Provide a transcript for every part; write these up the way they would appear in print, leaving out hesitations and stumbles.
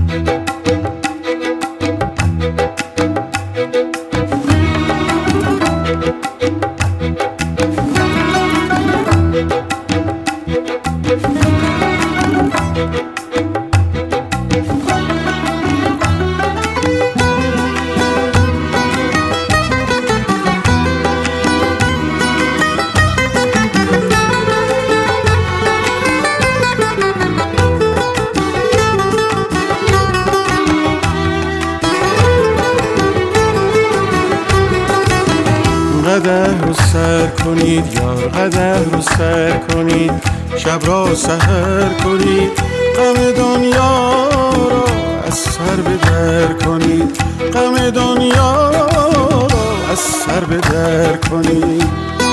قدح رو سر کنید یار، قدح رو سر کنید، شب را سحر کنید، غم دنیا را از سر به در کنید، غم دنیا را از سر به در کنید.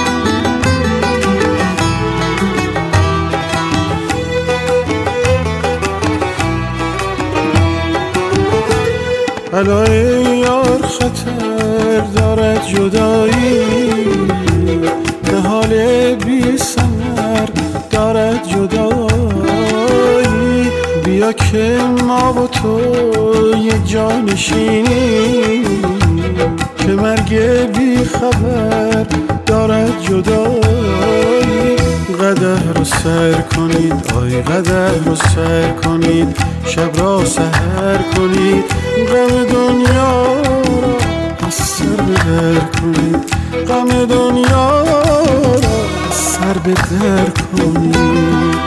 علای یار خطر دارد جدایی، نهال بی ثمر دارد جدایی، بیا که ما و تو یک جا نشینیم، که مرگ بی خبر دارد جدایی. قدح رو سر کنید آی قدح رو سر کنید، شب را سحر کنید، غم دنیا را از سر به در کنید، غم دنیا را از سر به در کنید.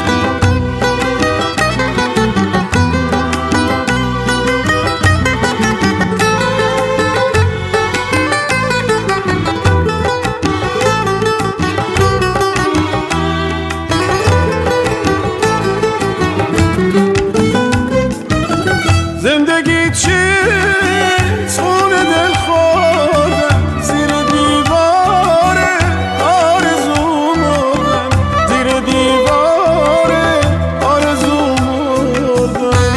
زندگی چیست خون دل خوردم، زیر دیوار آرزو مردم، زیر دیوار آرزو مردم.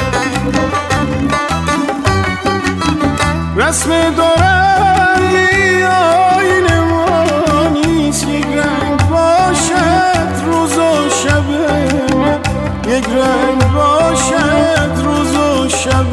رسم دورنگی آینه ما نیست، یک رنگ باشد روز و شب من، یک رنگ باشد روز و شب.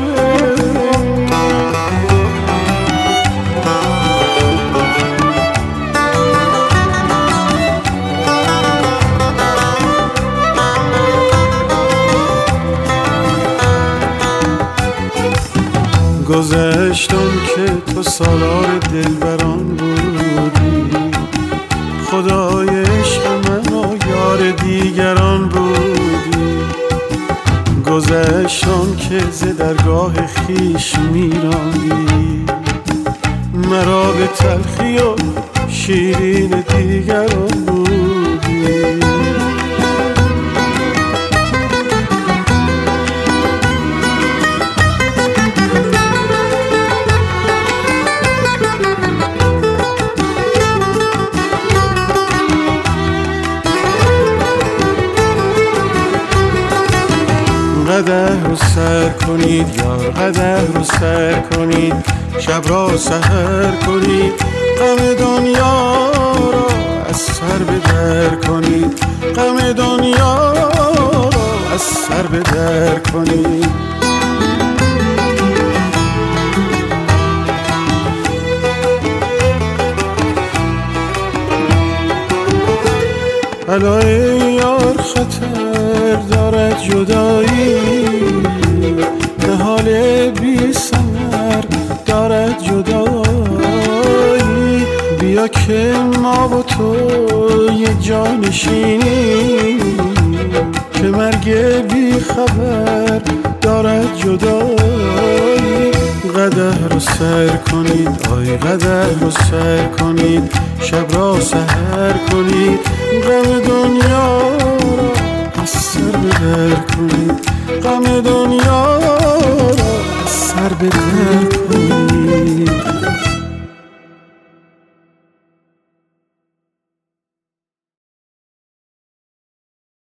گذشتم که تو سالار دلبران بودی، خدای عشق من و یار دیگران بودی. گذشتم که ز درگاه خویش میراندی، مرا به تلخی و شیرین دیگران بودی. قدح رو سر کنید یار، قدح رو سر کنید، شب را سحر کنید، غم دنیا را از سر به در کنید، غم دنیا را از سر به در کنید. علای یار خطر دارد جدایی، نهال بی ثمر دارد جدایی، بیا که ما و تو یک جا نشینیم، که مرگ بی خبر دارد جدایی. قدح رو سر کنید آی قدح رو سر کنید، شب را سحر کنید، غم دنیا را از سر به در کنید، غم دنیا را از سر به در کنید.